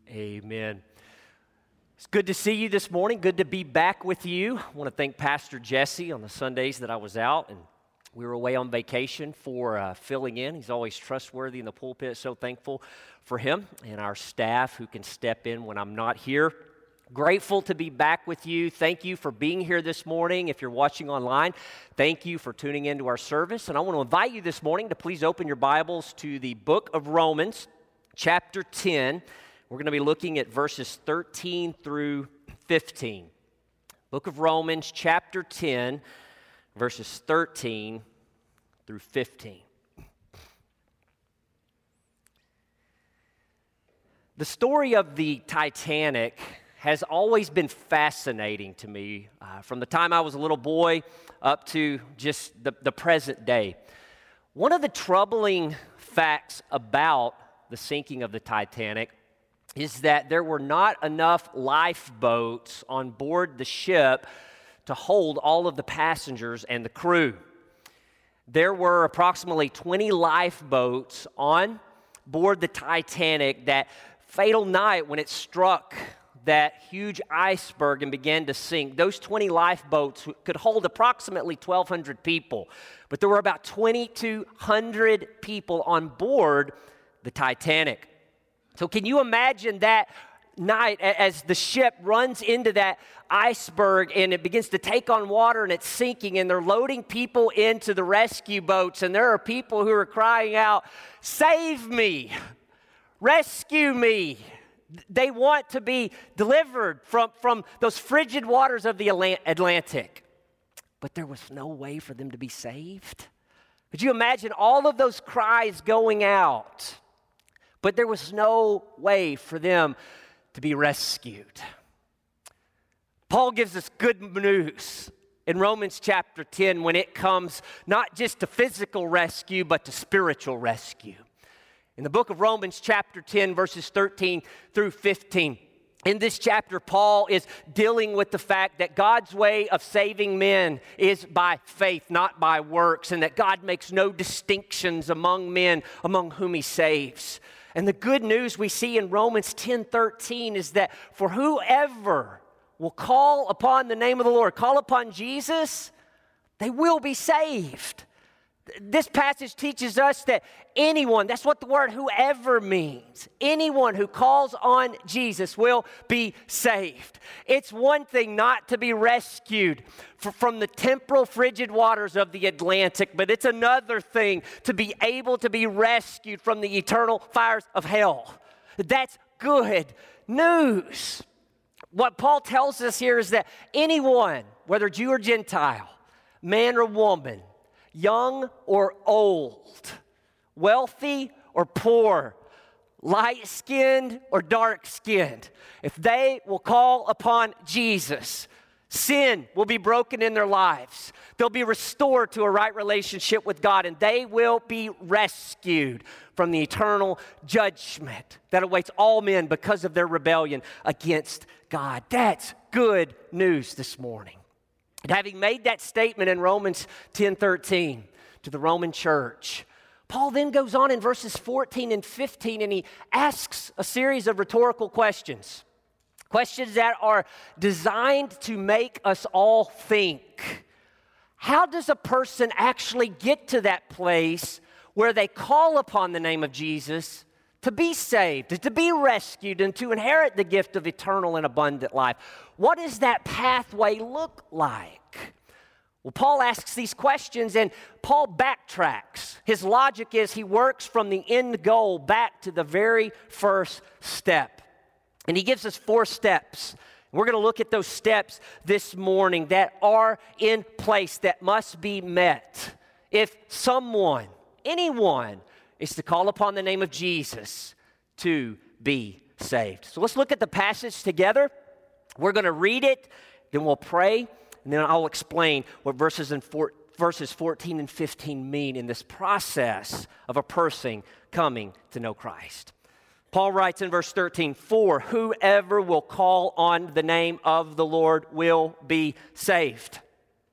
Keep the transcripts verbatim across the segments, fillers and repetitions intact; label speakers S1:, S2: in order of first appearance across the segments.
S1: Amen. It's good to see you this morning. Good to be back with you. I want to thank Pastor Jesse on the Sundays that I was out, and we were away on vacation for uh, filling in. He's always trustworthy in the pulpit. So thankful for him and our staff who can step in when I'm not here. Grateful to be back with you. Thank you for being here this morning. If you're watching online, thank you for tuning into our service. And I want to invite you this morning to please open your Bibles to the book of Romans, chapter ten. We're going to be looking at verses thirteen through fifteen. Book of Romans, chapter ten, verses thirteen through fifteen. The story of the Titanic has always been fascinating to me uh, from the time I was a little boy up to just the, the present day. One of the troubling facts about the sinking of the Titanic is that there were not enough lifeboats on board the ship to hold all of the passengers and the crew. There were approximately twenty lifeboats on board the Titanic that fatal night when it struck that huge iceberg and began to sink. Those twenty lifeboats could hold approximately twelve hundred people, but there were about twenty-two hundred people on board the Titanic. So can you imagine that night as the ship runs into that iceberg and it begins to take on water and it's sinking and they're loading people into the rescue boats and there are people who are crying out, "Save me! Rescue me!" They want to be delivered from, from those frigid waters of the Atlantic. But there was no way for them to be saved. Could you imagine all of those cries going out? But there was no way for them to be rescued. Paul gives us good news in Romans chapter ten when it comes not just to physical rescue, but to spiritual rescue. In the book of Romans chapter ten, verses thirteen through fifteen, in this chapter, Paul is dealing with the fact that God's way of saving men is by faith, not by works, and that God makes no distinctions among men among whom he saves. And the good news we see in Romans ten thirteen is that for whoever will call upon the name of the Lord, call upon Jesus, they will be saved. This passage teaches us that anyone, that's what the word whoever means, anyone who calls on Jesus will be saved. It's one thing not to be rescued from the temporal frigid waters of the Atlantic, but it's another thing to be able to be rescued from the eternal fires of hell. That's good news. What Paul tells us here is that anyone, whether Jew or Gentile, man or woman, young or old, wealthy or poor, light-skinned or dark-skinned, if they will call upon Jesus, sin will be broken in their lives. They'll be restored to a right relationship with God, and they will be rescued from the eternal judgment that awaits all men because of their rebellion against God. That's good news this morning. And having made that statement in Romans ten thirteen to the Roman church, Paul then goes on in verses fourteen and fifteen and he asks a series of rhetorical questions. Questions that are designed to make us all think. How does a person actually get to that place where they call upon the name of Jesus to be saved, to be rescued, and to inherit the gift of eternal and abundant life? What does that pathway look like? Well, Paul asks these questions, and Paul backtracks. His logic is he works from the end goal back to the very first step. And he gives us four steps. We're going to look at those steps this morning that are in place, that must be met if someone, anyone, is to call upon the name of Jesus to be saved. So let's look at the passage together. We're going to read it, then we'll pray, and then I'll explain what verses in four, verses fourteen and fifteen mean in this process of a person coming to know Christ. Paul writes in verse thirteen, "For whoever will call on the name of the Lord will be saved.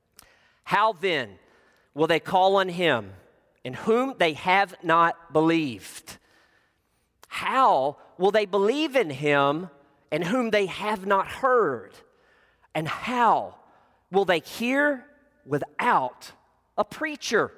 S1: How then will they call on him in whom they have not believed? How will they believe in him in whom they have not heard? And how will they hear without a preacher?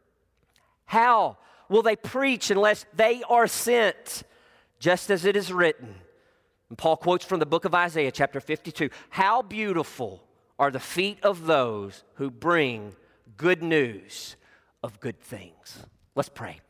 S1: How will they preach unless they are sent? Just as it is written. And Paul quotes from the book of Isaiah, chapter fifty-two. How beautiful are the feet of those who bring good news of good things. Let's pray.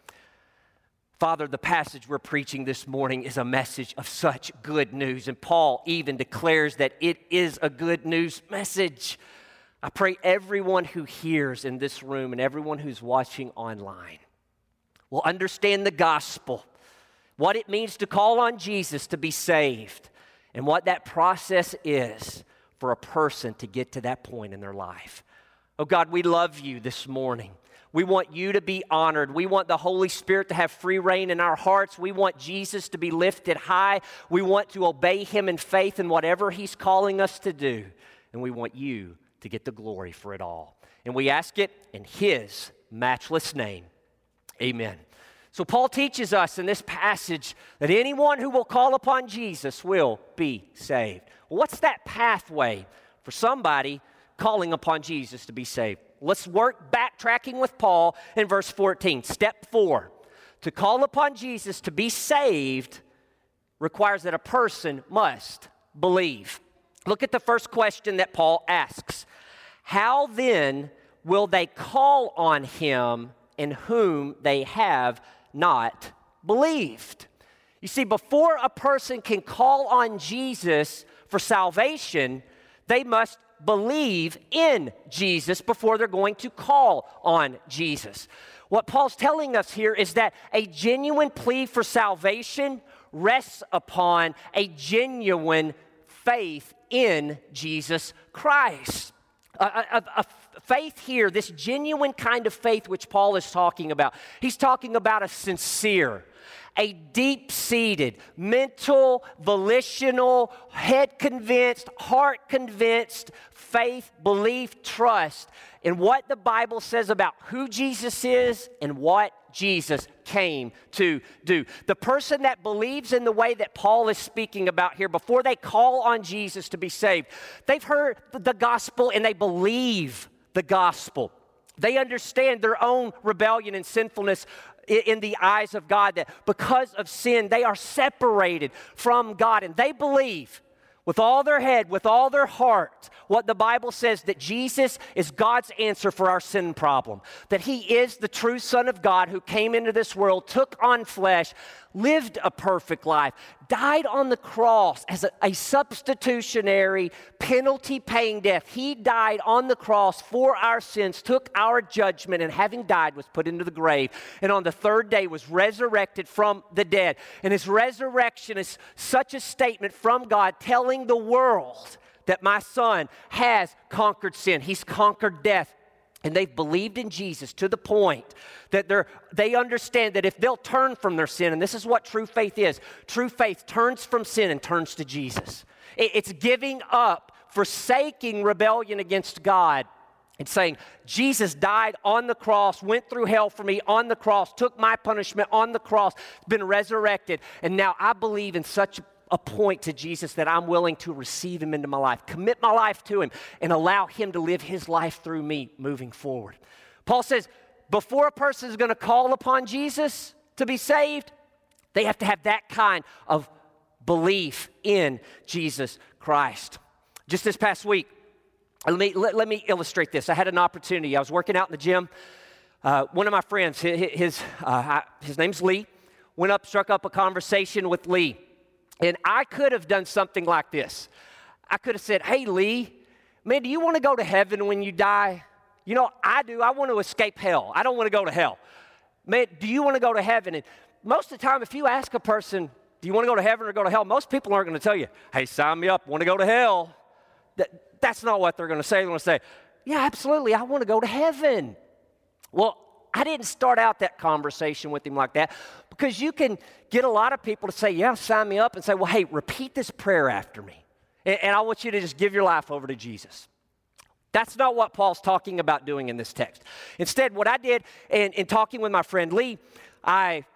S1: Father, the passage we're preaching this morning is a message of such good news. And Paul even declares that it is a good news message. I pray everyone who hears in this room and everyone who's watching online will understand the gospel, what it means to call on Jesus to be saved, and what that process is for a person to get to that point in their life. Oh God, we love you this morning. We want you to be honored. We want the Holy Spirit to have free reign in our hearts. We want Jesus to be lifted high. We want to obey him in faith in whatever he's calling us to do. And we want you to get the glory for it all. And we ask it in his matchless name. Amen. So Paul teaches us in this passage that anyone who will call upon Jesus will be saved. Well, what's that pathway for somebody calling upon Jesus to be saved? Let's work backtracking with Paul in verse fourteen. Step four, to call upon Jesus to be saved requires that a person must believe. Look at the first question that Paul asks. How then will they call on him in whom they have not believed? You see, before a person can call on Jesus for salvation, they must believe in Jesus before they're going to call on Jesus. What Paul's telling us here is that a genuine plea for salvation rests upon a genuine faith in Jesus Christ. A, a, a faith here, this genuine kind of faith which Paul is talking about, he's talking about a sincere, a deep-seated, mental, volitional, head-convinced, heart-convinced faith, belief, trust in what the Bible says about who Jesus is and what Jesus came to do. The person that believes in the way that Paul is speaking about here, before they call on Jesus to be saved, they've heard the gospel and they believe the gospel. They understand their own rebellion and sinfulness in the eyes of God, that because of sin, they are separated from God. And they believe with all their head, with all their heart, what the Bible says, that Jesus is God's answer for our sin problem. That he is the true Son of God who came into this world, took on flesh, lived a perfect life, died on the cross as a, a substitutionary, penalty-paying death. He died on the cross for our sins, took our judgment, and having died was put into the grave. And on the third day was resurrected from the dead. And his resurrection is such a statement from God telling the world that my son has conquered sin. He's conquered death. And they've believed in Jesus to the point that they're, they understand that if they'll turn from their sin, and this is what true faith is, true faith turns from sin and turns to Jesus. It, it's giving up, forsaking rebellion against God, and saying, Jesus died on the cross, went through hell for me on the cross, took my punishment on the cross, been resurrected, and now I believe in such a point to Jesus that I'm willing to receive him into my life, commit my life to him, and allow him to live his life through me moving forward. Paul says, before a person is going to call upon Jesus to be saved, they have to have that kind of belief in Jesus Christ. Just this past week, let me, let, let me illustrate this. I had an opportunity. I was working out in the gym. Uh, one of my friends, his, his, uh, his name's Lee, went up, struck up a conversation with Lee. And I could have done something like this. I could have said, hey, Lee, man, do you want to go to heaven when you die? You know, I do. I want to escape hell. I don't want to go to hell. Man, do you want to go to heaven? And most of the time, if you ask a person, do you want to go to heaven or go to hell? Most people aren't going to tell you, hey, sign me up, want to go to hell. That, that's not what they're going to say. They're going to say, yeah, absolutely, I want to go to heaven. Well, I didn't start out that conversation with him like that, because you can get a lot of people to say, yeah, sign me up, and say, well, hey, repeat this prayer after me, and, and I want you to just give your life over to Jesus. That's not what Paul's talking about doing in this text. Instead, what I did in, in talking with my friend Lee, I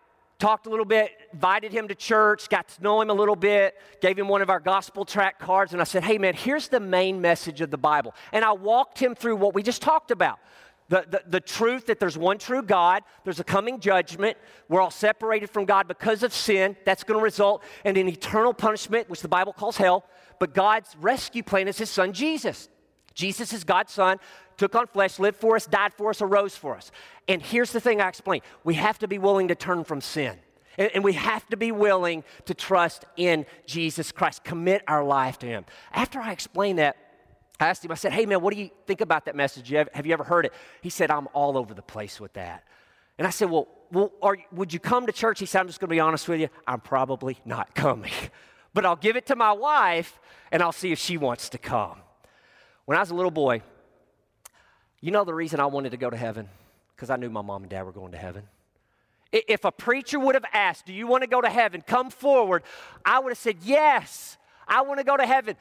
S1: talked a little bit, invited him to church, got to know him a little bit, gave him one of our gospel tract cards, and I said, hey man, here's the main message of the Bible. And I walked him through what we just talked about. The, the, the truth that there's one true God, there's a coming judgment, we're all separated from God because of sin. That's going to result in an eternal punishment, which the Bible calls hell. But God's rescue plan is his son Jesus. Jesus is God's son, took on flesh, lived for us, died for us, arose for us. And here's the thing I explained. We have to be willing to turn from sin. And, and we have to be willing to trust in Jesus Christ, commit our life to him. After I explained that, I asked him, I said, hey man, what do you think about that message? Have, have you ever heard it? He said, I'm all over the place with that. And I said, well, well are, would you come to church? He said, I'm just going to be honest with you. I'm probably not coming. But I'll give it to my wife, and I'll see if she wants to come. When I was a little boy, you know the reason I wanted to go to heaven? Because I knew my mom and dad were going to heaven. If a preacher would have asked, do you want to go to heaven? Come forward. I would have said, yes, I want to go to heaven.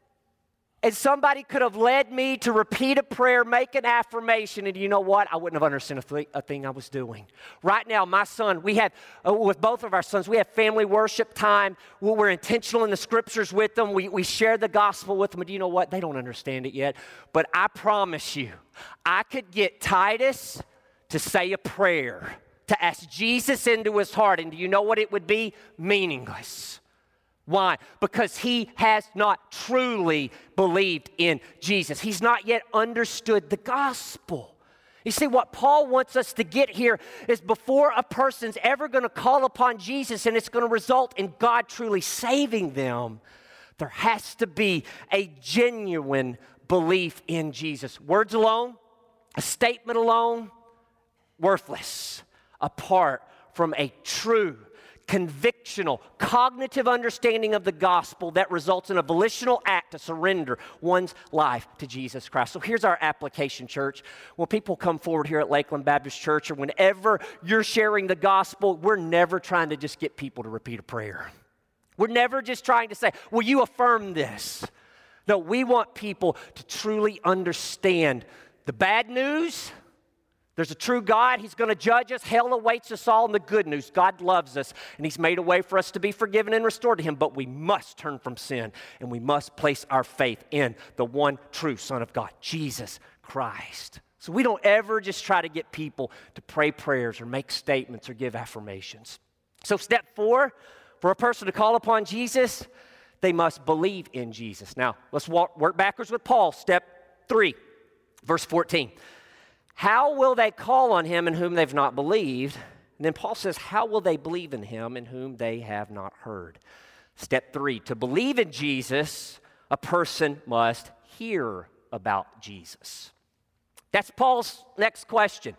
S1: And somebody could have led me to repeat a prayer, make an affirmation, and you know what? I wouldn't have understood a, th- a thing I was doing. Right now, my son, we have, uh, with both of our sons, we have family worship time. We're intentional in the scriptures with them. We, we share the gospel with them. And you know what? They don't understand it yet. But I promise you, I could get Titus to say a prayer, to ask Jesus into his heart. And do you know what it would be? Meaningless. Why? Because he has not truly believed in Jesus. He's not yet understood the gospel. You see, what Paul wants us to get here is before a person's ever going to call upon Jesus and it's going to result in God truly saving them, there has to be a genuine belief in Jesus. Words alone, a statement alone, worthless, apart from a true convictional, cognitive understanding of the gospel that results in a volitional act to surrender one's life to Jesus Christ. So here's our application, church. When people come forward here at Lakeland Baptist Church, or whenever you're sharing the gospel, we're never trying to just get people to repeat a prayer. We're never just trying to say, will you affirm this? No, we want people to truly understand the bad news. There's a true God. He's going to judge us. Hell awaits us all. And the good news, God loves us, and he's made a way for us to be forgiven and restored to him. But we must turn from sin, and we must place our faith in the one true Son of God, Jesus Christ. So we don't ever just try to get people to pray prayers or make statements or give affirmations. So step four, for a person to call upon Jesus, they must believe in Jesus. Now, let's walk, work backwards with Paul. Step three, verse fourteen. How will they call on him in whom they've not believed? And then Paul says, how will they believe in him in whom they have not heard? Step three, to believe in Jesus, a person must hear about Jesus. That's Paul's next question.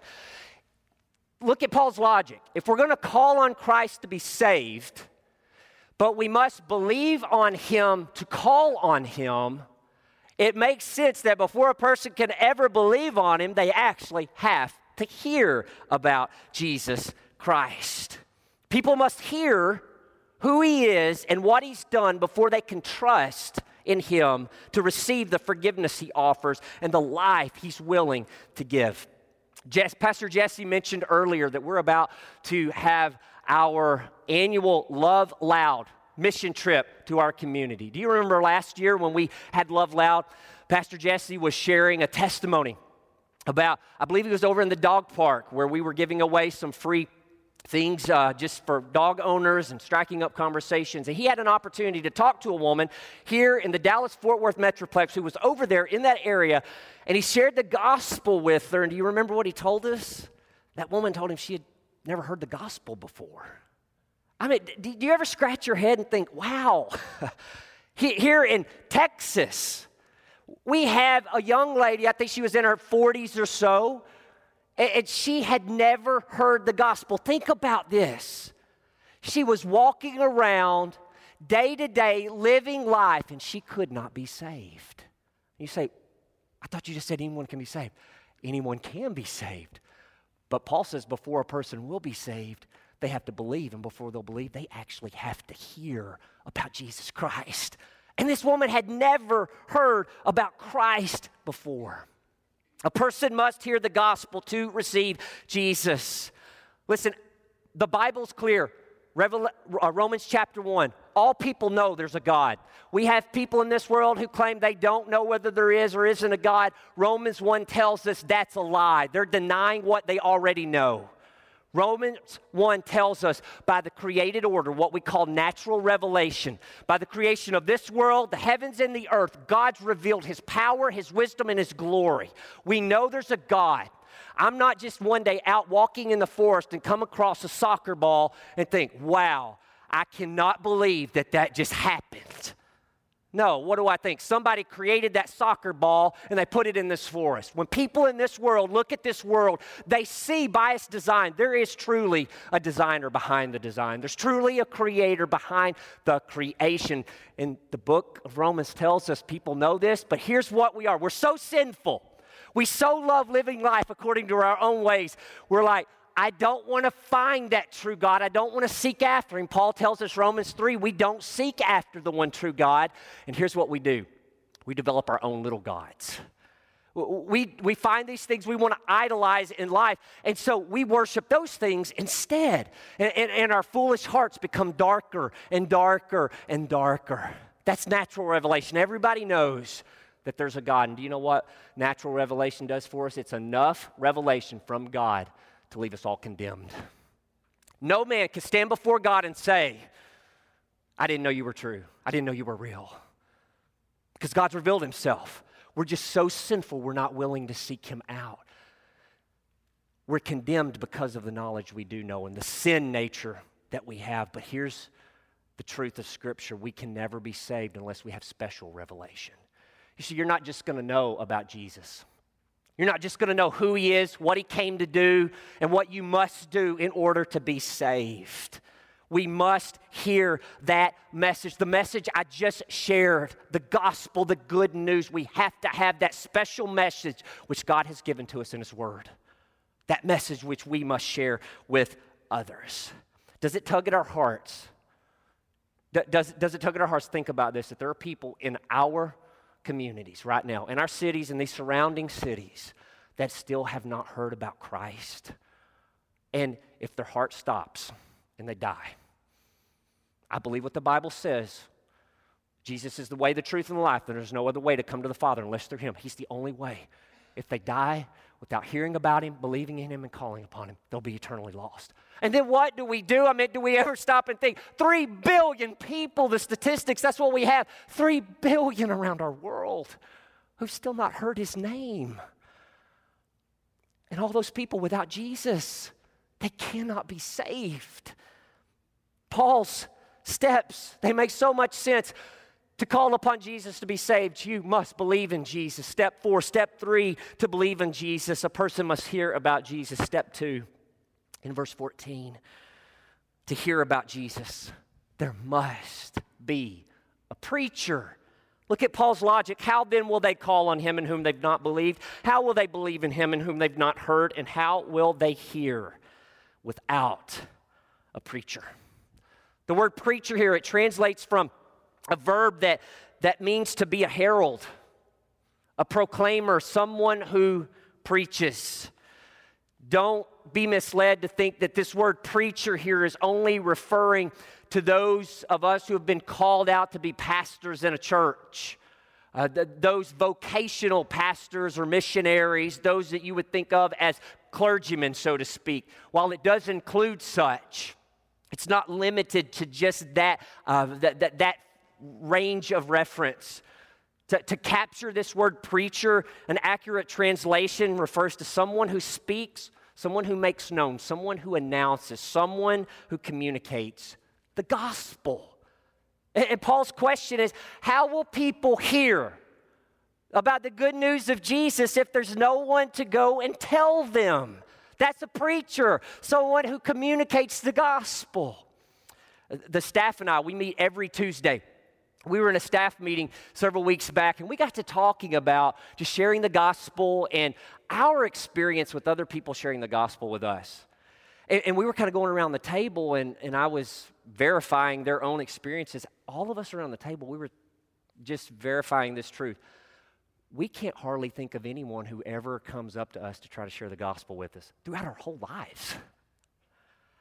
S1: Look at Paul's logic. If we're going to call on Christ to be saved, but we must believe on him to call on him, it makes sense that before a person can ever believe on him, they actually have to hear about Jesus Christ. People must hear who he is and what he's done before they can trust in him to receive the forgiveness he offers and the life he's willing to give. Jess, Pastor Jesse mentioned earlier that we're about to have our annual Love Loud mission trip to our community. Do you remember last year when we had Love Loud? Pastor Jesse was sharing a testimony about, I believe he was over in the dog park where we were giving away some free things uh, just for dog owners and striking up conversations. And he had an opportunity to talk to a woman here in the Dallas-Fort Worth Metroplex who was over there in that area, and he shared the gospel with her. And do you remember what he told us? That woman told him she had never heard the gospel before. I mean, do you ever scratch your head and think, wow, here in Texas, we have a young lady, I think she was in her forties or so, and she had never heard the gospel. Think about this. She was walking around day to day, living life, and she could not be saved. You say, I thought you just said anyone can be saved. Anyone can be saved. But Paul says before a person will be saved, they have to believe, and before they'll believe, they actually have to hear about Jesus Christ. And this woman had never heard about Christ before. A person must hear the gospel to receive Jesus. Listen, The Bible's clear. Revel- uh, Romans chapter one, all people know there's a God. We have people in this world who claim they don't know whether there is or isn't a God. Romans one tells us that's a lie. They're denying what they already know. Romans one tells us by the created order, what we call natural revelation, by the creation of this world, the heavens and the earth, God's revealed His power, His wisdom, and His glory. We know there's a God. I'm not just one day out walking in the forest and come across a soccer ball and think, wow, I cannot believe that that just happened. No, what do I think? Somebody created that soccer ball and they put it in this forest. When people in this world look at this world, they see by its design, there is truly a designer behind the design. There's truly a creator behind the creation. And the book of Romans tells us people know this, but here's what we are. We're so sinful. We so love living life according to our own ways. We're like, I don't want to find that true God. I don't want to seek after Him. Paul tells us, Romans three, we don't seek after the one true God. And here's what we do. We develop our own little gods. We, we find these things we want to idolize in life. And so we worship those things instead. And, and, and our foolish hearts become darker and darker and darker. That's natural revelation. Everybody knows that there's a God. And do you know what natural revelation does for us? It's enough revelation from God to leave us all condemned. No man can stand before God and say, I didn't know you were true. I didn't know you were real. Because God's revealed Himself. We're just so sinful, we're not willing to seek Him out. We're condemned because of the knowledge we do know and the sin nature that we have. But here's the truth of Scripture. We can never be saved unless we have special revelation. You see, you're not just going to know about Jesus. You're not just going to know who He is, what He came to do, and what you must do in order to be saved. We must hear that message, the message I just shared, the gospel, the good news. We have to have that special message which God has given to us in His Word. That message which we must share with others. Does it tug at our hearts? Does, does it tug at our hearts? Think about this, that there are people in our communities right now, in our cities and these surrounding cities, that still have not heard about Christ. And if their heart stops and they die, I believe what the Bible says. Jesus is the way, the truth, and the life. There's no other way to come to the Father unless through Him. He's the only way. If they die without hearing about Him, believing in Him, and calling upon Him, they'll be eternally lost. And then what do we do? I mean, do we ever stop and think, three billion people, the statistics, that's what we have, three billion around our world who've still not heard His name. And all those people without Jesus, they cannot be saved. Paul's steps, they make so much sense. To call upon Jesus to be saved, you must believe in Jesus. Step four. Step three, to believe in Jesus, a person must hear about Jesus. Step two, in verse fourteen, to hear about Jesus, there must be a preacher. Look at Paul's logic. How then will they call on Him in whom they've not believed? How will they believe in Him in whom they've not heard? And how will they hear without a preacher? The word preacher here, it translates from a verb that, that means to be a herald, a proclaimer, someone who preaches. Don't be misled to think that this word preacher here is only referring to those of us who have been called out to be pastors in a church. Uh, th- those vocational pastors or missionaries, those that you would think of as clergymen, so to speak. While it does include such, it's not limited to just that, uh, that, that, that range of reference. To, to capture this word preacher, an accurate translation refers to someone who speaks, someone who makes known, someone who announces, someone who communicates the gospel. And, and Paul's question is, how will people hear about the good news of Jesus if there's no one to go and tell them? That's a preacher, someone who communicates the gospel. The staff and I, we meet every Tuesday. We were in a staff meeting several weeks back, and we got to talking about just sharing the gospel and our experience with other people sharing the gospel with us. And, and we were kind of going around the table, and, and I was verifying their own experiences. All of us around the table, we were just verifying this truth. We can't hardly think of anyone who ever comes up to us to try to share the gospel with us throughout our whole lives.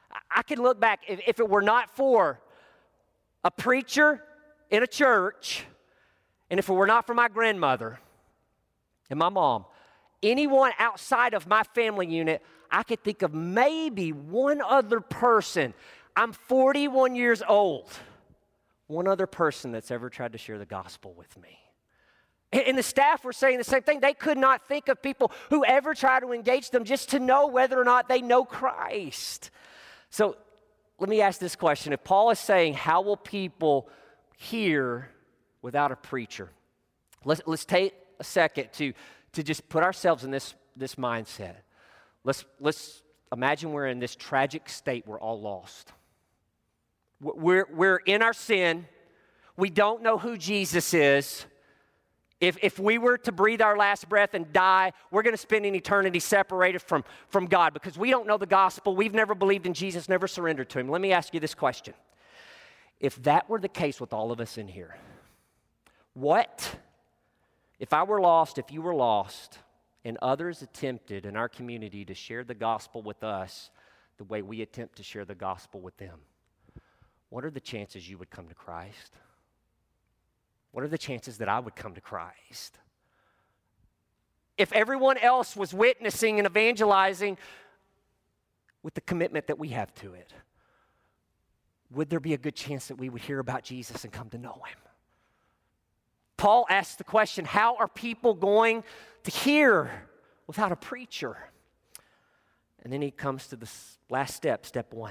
S1: I can look back, if, if it were not for a preacher in a church, and if it were not for my grandmother and my mom, anyone outside of my family unit, I could think of maybe one other person. I'm forty-one years old. One other person that's ever tried to share the gospel with me. And the staff were saying the same thing. They could not think of people who ever try to engage them just to know whether or not they know Christ. So let me ask this question. If Paul is saying, how will people hear without a preacher? Let's, let's take a second to, to just put ourselves in this, this mindset. Let's, let's imagine we're in this tragic state. We're all lost. We're, we're in our sin. We don't know who Jesus is. If, if we were to breathe our last breath and die, we're going to spend an eternity separated from, from God because we don't know the gospel. We've never believed in Jesus, never surrendered to him. Let me ask you this question. If that were the case with all of us in here, what, if I were lost, if you were lost, and others attempted in our community to share the gospel with us the way we attempt to share the gospel with them, what are the chances you would come to Christ? What are the chances that I would come to Christ? If everyone else was witnessing and evangelizing with the commitment that we have to it, would there be a good chance that we would hear about Jesus and come to know him? Paul asks the question, how are people going to hear without a preacher? And then he comes to the last step, step one.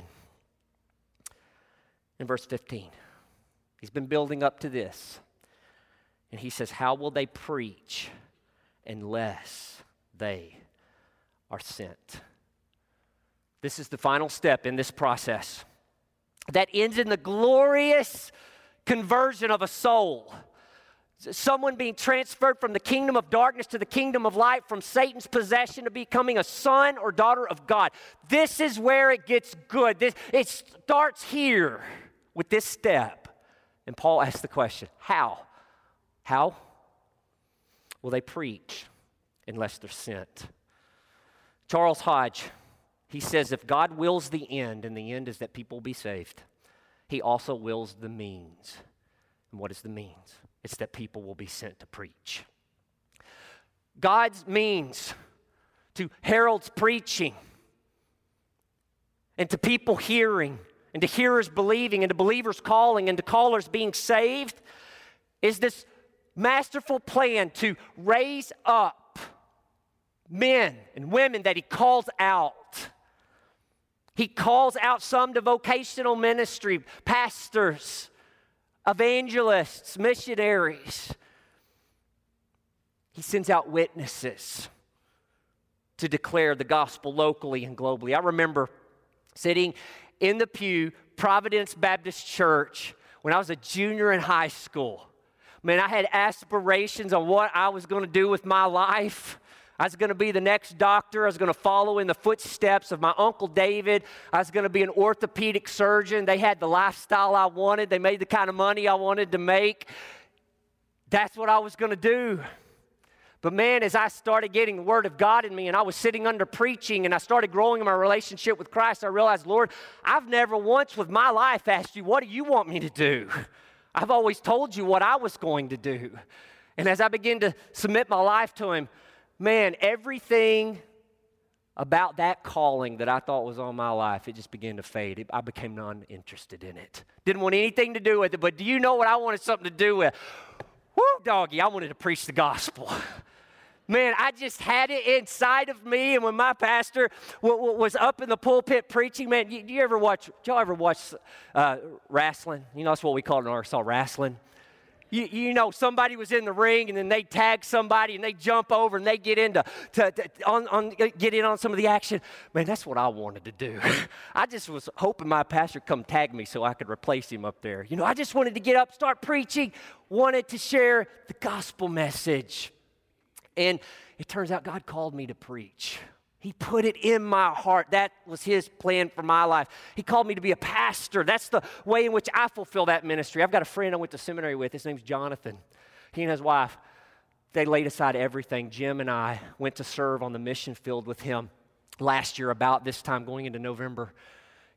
S1: In verse fifteen, he's been building up to this. And he says, how will they preach unless they are sent? This is the final step in this process that ends in the glorious conversion of a soul. Someone being transferred from the kingdom of darkness to the kingdom of light, from Satan's possession to becoming a son or daughter of God. This is where it gets good. This, it starts here with this step. And Paul asks the question, how? How will they preach unless they're sent? Charles Hodge, he says, if God wills the end, and the end is that people be saved, he also wills the means. And what is the means? It's that people will be sent to preach. God's means to heralds preaching, and to people hearing, and to hearers believing, and to believers calling, and to callers being saved, is this masterful plan to raise up men and women that he calls out. He calls out some to vocational ministry, pastors, evangelists, missionaries. He sends out witnesses to declare the gospel locally and globally. I remember sitting in the pew, Providence Baptist Church, when I was a junior in high school. Man, I had aspirations on what I was going to do with my life. I was going to be the next doctor. I was going to follow in the footsteps of my Uncle David. I was going to be an orthopedic surgeon. They had the lifestyle I wanted. They made the kind of money I wanted to make. That's what I was going to do. But man, as I started getting the Word of God in me and I was sitting under preaching and I started growing in my relationship with Christ, I realized, Lord, I've never once with my life asked you, what do you want me to do? I've always told you what I was going to do. And as I began to submit my life to him, man, everything about that calling that I thought was on my life, it just began to fade. It, I became non-interested in it. Didn't want anything to do with it, but do you know what I wanted something to do with? Woo, doggy, I wanted to preach the gospel. Man, I just had it inside of me, and when my pastor w- w- was up in the pulpit preaching, man, you, you ever watch, y'all ever watch uh, wrestling? You know, that's what we call it in Arkansas, wrestling. You, you know, somebody was in the ring, and then they tag somebody, and they jump over, and they get into to, to, on, on get in on some of the action. Man, that's what I wanted to do. I just was hoping my pastor would come tag me so I could replace him up there. You know, I just wanted to get up, start preaching, wanted to share the gospel message. And it turns out God called me to preach. He put it in my heart. That was his plan for my life. He called me to be a pastor. That's the way in which I fulfill that ministry. I've got a friend I went to seminary with. His name's Jonathan. He and his wife, they laid aside everything. Jim and I went to serve on the mission field with him last year about this time, going into November.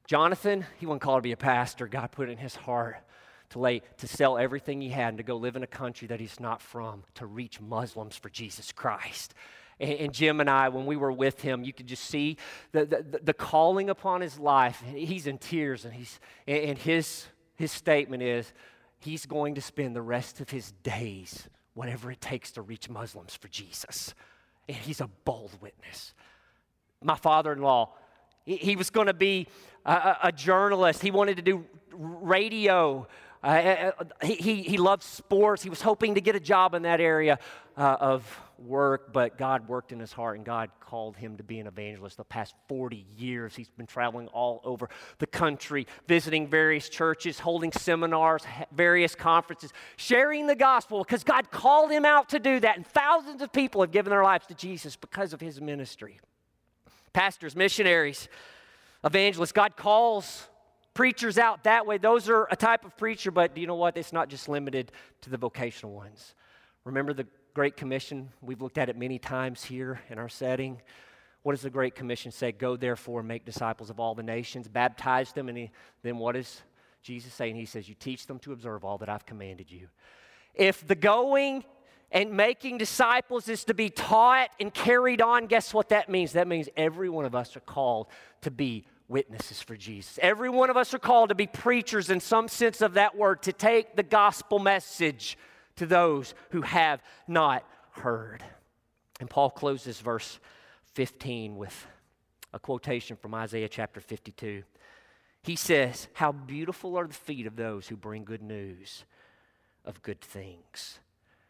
S1: Jonathan, he wasn't called to be a pastor. God put it in his heart to lay, to sell everything he had and to go live in a country that he's not from, to reach Muslims for Jesus Christ. And, and Jim and I, when we were with him, you could just see the, the, the calling upon his life. He's in tears, and he's and his his statement is he's going to spend the rest of his days, whatever it takes, to reach Muslims for Jesus. And he's a bold witness. My father-in-law, he, he was going to be a, a, a journalist. He wanted to do radio. Uh, he, he, he loved sports. He was hoping to get a job in that area uh, of work, but God worked in his heart, and God called him to be an evangelist. The past forty years, he's been traveling all over the country, visiting various churches, holding seminars, various conferences, sharing the gospel, because God called him out to do that, and thousands of people have given their lives to Jesus because of his ministry. Pastors, missionaries, evangelists, God calls preachers out that way. Those are a type of preacher, but you know what? It's not just limited to the vocational ones. Remember the Great Commission? We've looked at it many times here in our setting. What does the Great Commission say? Go therefore and make disciples of all the nations, baptize them, and he, then what does Jesus say? And he says, you teach them to observe all that I've commanded you. If the going and making disciples is to be taught and carried on, guess what that means? That means every one of us are called to be witnesses for Jesus. Every one of us are called to be preachers in some sense of that word, to take the gospel message to those who have not heard. And Paul closes verse fifteen with a quotation from Isaiah chapter fifty-two. He says, how beautiful are the feet of those who bring good news of good things.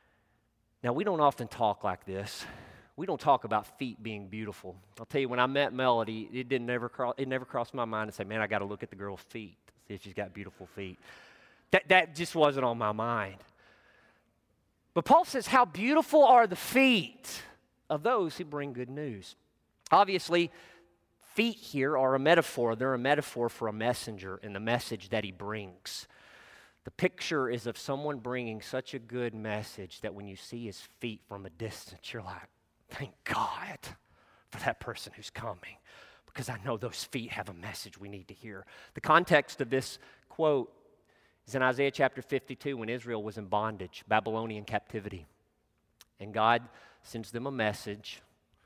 S1: Now, we don't often talk like this. We don't talk about feet being beautiful. I'll tell you, when I met Melody, it didn't never cross, it never crossed my mind to say, man, I got to look at the girl's feet, see if she's got beautiful feet. That, that just wasn't on my mind. But Paul says, how beautiful are the feet of those who bring good news. Obviously, feet here are a metaphor. They're a metaphor for a messenger and the message that he brings. The picture is of someone bringing such a good message that when you see his feet from a distance, you're like, thank God for that person who's coming, because I know those feet have a message we need to hear. The context of this quote is in Isaiah chapter fifty-two, when Israel was in bondage, Babylonian captivity. And God sends them a message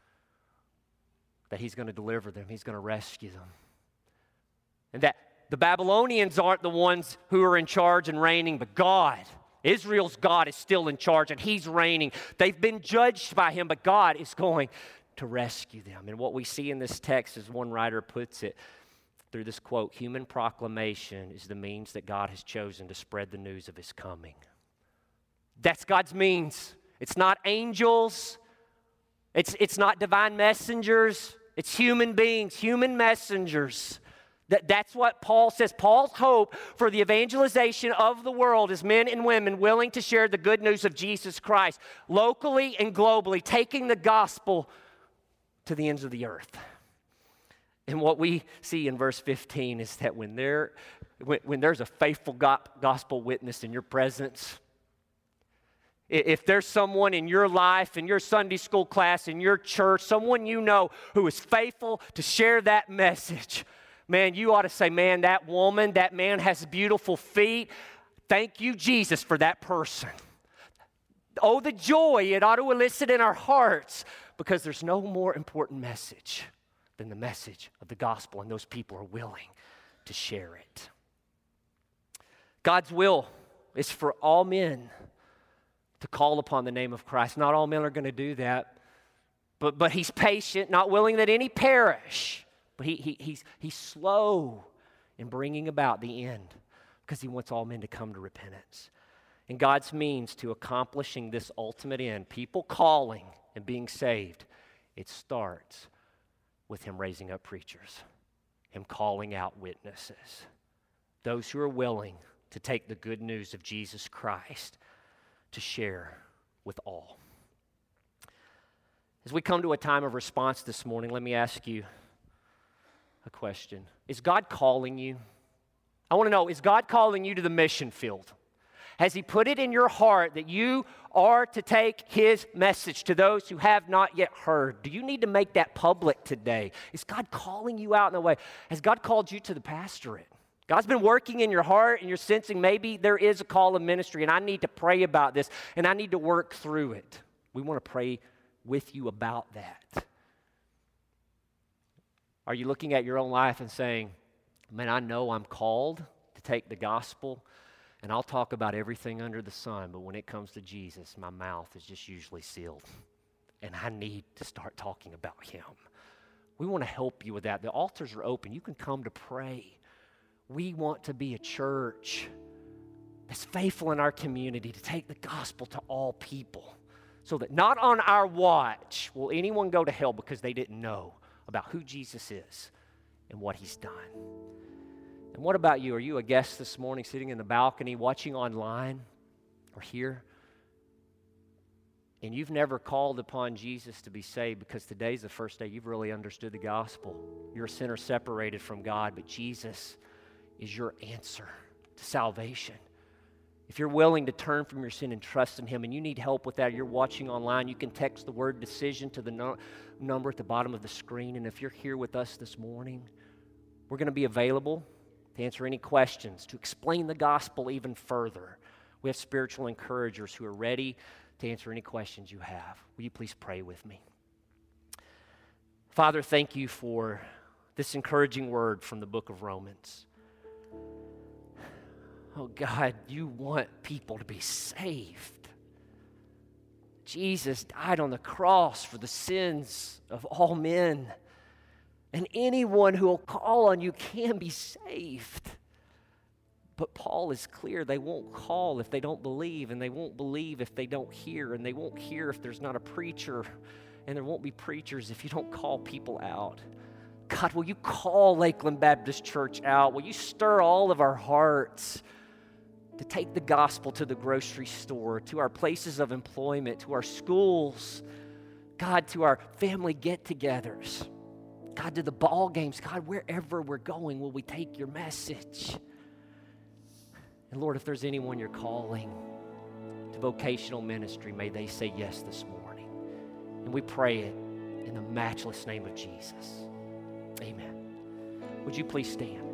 S1: that he's going to deliver them. He's going to rescue them. And that the Babylonians aren't the ones who are in charge and reigning, but God. Israel's God is still in charge, and he's reigning. They've been judged by him, but God is going to rescue them. And what we see in this text, as one writer puts it, through this quote, human proclamation is the means that God has chosen to spread the news of his coming. That's God's means. It's not angels. It's, it's not divine messengers. It's human beings, human messengers. That, that's what Paul says. Paul's hope for the evangelization of the world is men and women willing to share the good news of Jesus Christ locally and globally, taking the gospel to the ends of the earth. And what we see in verse fifteen is that when, there, when, when there's a faithful gospel witness in your presence, if there's someone in your life, in your Sunday school class, in your church, someone you know who is faithful to share that message, man, you ought to say, man, that woman, that man has beautiful feet. Thank you, Jesus, for that person. Oh, the joy it ought to elicit in our hearts, because there's no more important message than the message of the gospel, and those people are willing to share it. God's will is for all men to call upon the name of Christ. Not all men are going to do that, but, but he's patient, not willing that any perish. But he, he, he's, he's slow in bringing about the end, because he wants all men to come to repentance. And God's means to accomplishing this ultimate end, people calling and being saved, it starts with him raising up preachers, him calling out witnesses, those who are willing to take the good news of Jesus Christ to share with all. As we come to a time of response this morning, let me ask you a question. Is God calling you? I want to know, is God calling you to the mission field? Has He put it in your heart that you are to take His message to those who have not yet heard? Do you need to make that public today? Is God calling you out in a way? Has God called you to the pastorate? God's been working in your heart and you're sensing maybe there is a call of ministry and I need to pray about this and I need to work through it. We want to pray with you about that. Are you looking at your own life and saying, man, I know I'm called to take the gospel and I'll talk about everything under the sun, but when it comes to Jesus, my mouth is just usually sealed and I need to start talking about Him. We want to help you with that. The altars are open. You can come to pray. We want to be a church that's faithful in our community to take the gospel to all people so that not on our watch will anyone go to hell because they didn't know about who Jesus is and what He's done. And what about you? Are you a guest this morning sitting in the balcony watching online or here? And you've never called upon Jesus to be saved because today's the first day you've really understood the gospel. You're a sinner separated from God, but Jesus is your answer to salvation. If you're willing to turn from your sin and trust in Him and you need help with that, you're watching online, you can text the word decision to the no- number at the bottom of the screen. And if you're here with us this morning, we're going to be available to answer any questions, to explain the gospel even further. We have spiritual encouragers who are ready to answer any questions you have. Will you please pray with me? Father, thank you for this encouraging word from the book of Romans. Oh God, you want people to be saved. Jesus died on the cross for the sins of all men. And anyone who will call on you can be saved. But Paul is clear, they won't call if they don't believe, and they won't believe if they don't hear, and they won't hear if there's not a preacher, and there won't be preachers if you don't call people out. God, will you call Lakeland Baptist Church out? Will you stir all of our hearts to take the gospel to the grocery store, to our places of employment, to our schools, God, to our family get-togethers, God, to the ball games, God, wherever we're going, will we take your message? And Lord, if there's anyone you're calling to vocational ministry, may they say yes this morning. And we pray it in the matchless name of Jesus. Amen. Would you please stand?